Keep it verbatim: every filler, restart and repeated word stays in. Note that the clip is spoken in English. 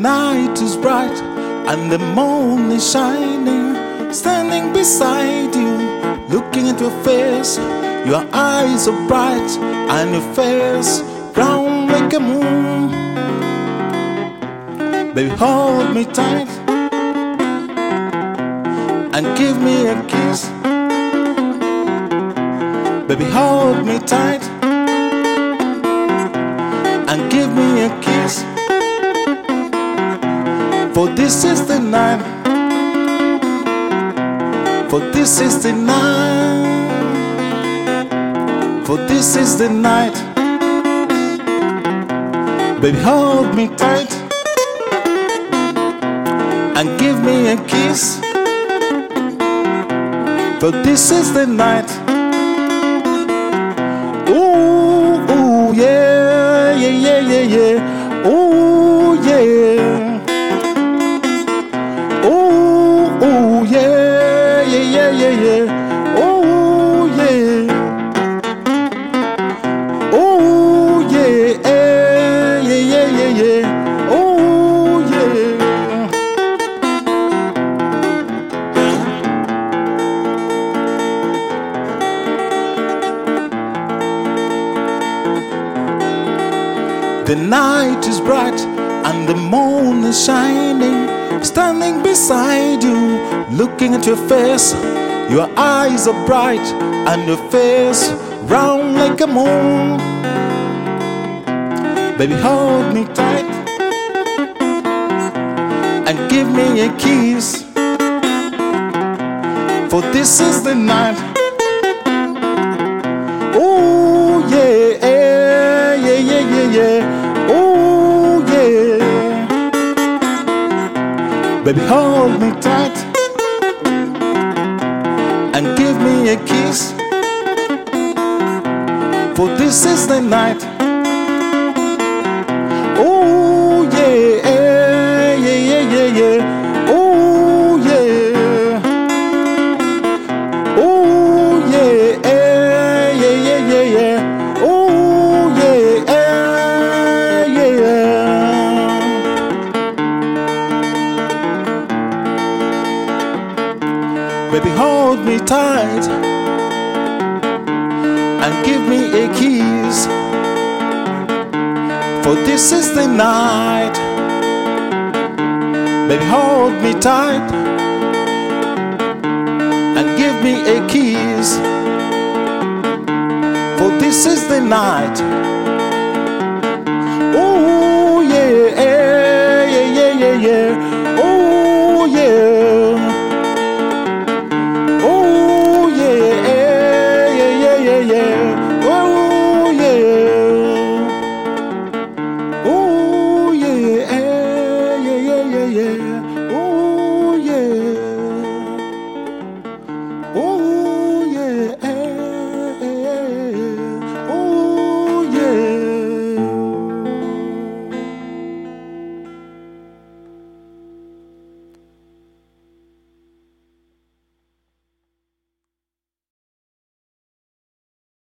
night is bright and the moon is shining. Standing beside you, looking at your face. Your eyes are bright and your face round like a moon. Baby, hold me tight and give me a kiss. Baby, hold me tight and give me a kiss. For this is the night. For this is the night. For this is the night. Baby, hold me tight and give me a kiss. For this is the night. Ooh, ooh, yeah, yeah, yeah, yeah, yeah. Ooh, yeah. Ooh, ooh, yeah, yeah, yeah, yeah, yeah. Ooh, yeah. Ooh, yeah, yeah, yeah, yeah, yeah. Ooh, yeah. The night is bright and the moon is shining. Standing beside you, looking at your face. Your eyes are bright and your face round like a moon. Baby, hold me tight and give me a kiss. For this is the night. Oh yeah, yeah, yeah, yeah, yeah, yeah. Oh yeah. Baby, hold me tight and give me a kiss. For this is the night. Oh yeah, yeah, yeah, yeah, yeah. Oh yeah. Oh yeah, yeah, yeah, yeah, yeah. Oh yeah, yeah, yeah. Baby, hold me tight and give me a kiss. For this is the night. Baby, hold me tight and give me a kiss. For this is the night. Oh yeah, yeah, yeah, yeah, yeah. Oh yeah. Oh yeah, yeah, yeah, yeah, yeah. Oh yeah. Oh yeah, yeah, yeah, yeah, yeah.